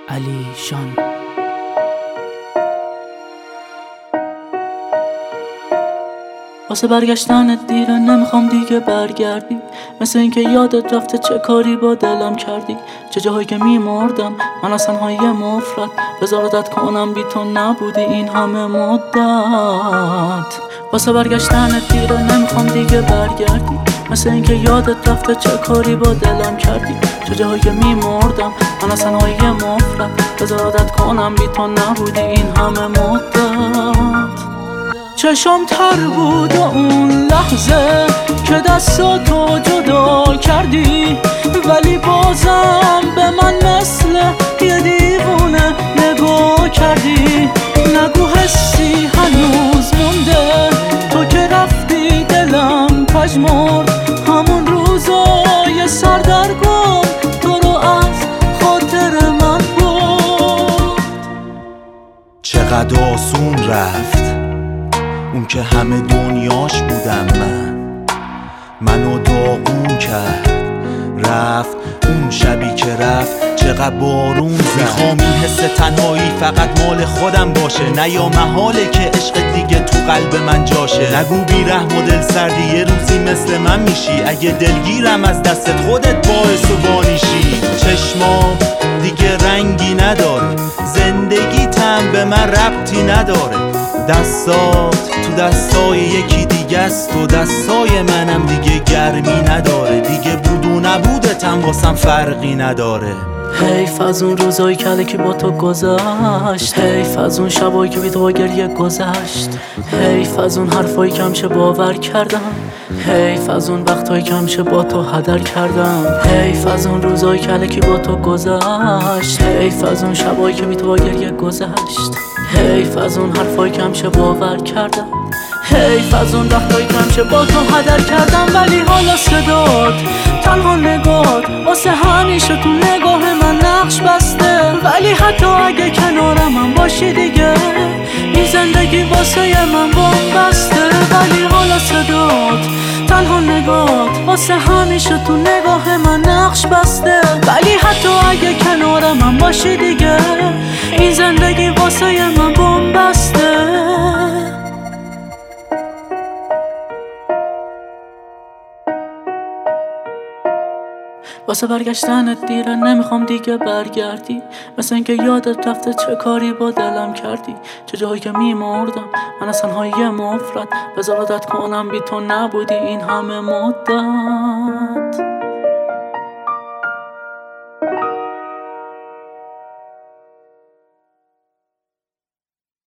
علی شان. واسه برگشتنت دیره، نمیخوام دیگه برگردی. مثل اینکه یادت رفته چه کاری با دلم کردی. چه جاهایی که میمردم من از تنهایی مفرد، بذارت کنم بی تو نبودی این همه مدت. واسه برگشتنت دیره، نمیخوام دیگه برگردی. مثل اینکه یادت رفته چه کاری با دلم کردی. چه جاهایی که میمردم من از تنهایی مفرد، بذارت کنم بی تو نبودی این همه مدت. چشم تر بود اون لحظه که دستاتو جدا کردی، ولی بازم به من مثل یه دیوونه نگاه کردی. نگو حسی هنوز مونده، تو که رفتی دلم پژمرد. همون روزای سردرگم تو رو از خاطر من برد. چقدر آسون رفت اون که همه دنیاش بودم منو داغون کرد. رفت اون شبی که رفت چقدر بارون زد. میخوام این حس تنهایی فقط مال خودم باشه، نه یا محاله که عشق دیگه تو قلب من جاشه. نگو بی رحم و دل سردی یه روزی مثل من میشی. اگه دلگیرم از دستت خودت باعث و بانیشی. چشمام دیگه رنگی نداره، زندگیتم به من ربطی نداره. دستات تو دستای یکی دیگه است و دستای منم دیگه گرمی نداره. دیگه بود و نبودتم واسم فرقی نداره. حیف از اون روزایی که با تو گذشت، حیف از اون شبایی که بی تو با گریه گذشت، حیف از اون حرفایی که همیشه باور کردم، حیف از اون وقتایی که همیشه با تو هدر کردم، حیف از اون روزایی که با تو گذشت، حیف از اون شبایی که بی تو با گریه گذشت، حیف از اون حرفایی که همیشه باور کردم، حیف از اون وقتایی که همیشه با تو هدر کردم. ولی حالا صدات، تنها نگات واسه همیشه تو نگاه من نقش بسته. ولی حتی اگه کنارم باشی دیگه این زندگی واسه من بسته. ولی حالا صدات، تنها نگات واسه همیشه تو نگاه من نقش بسته. ولی حتی اگه کنارم باشی دیگه این زندگی واسه من بسته. واسه برگشتنت دیره، نمیخوام دیگه برگردی. مثل اینکه یادت رفته چه کاری با دلم کردی. چه جاهایی که میمردم من از تنهایی مفرد، بذارت کنم بی تو نبودی این همه مدت.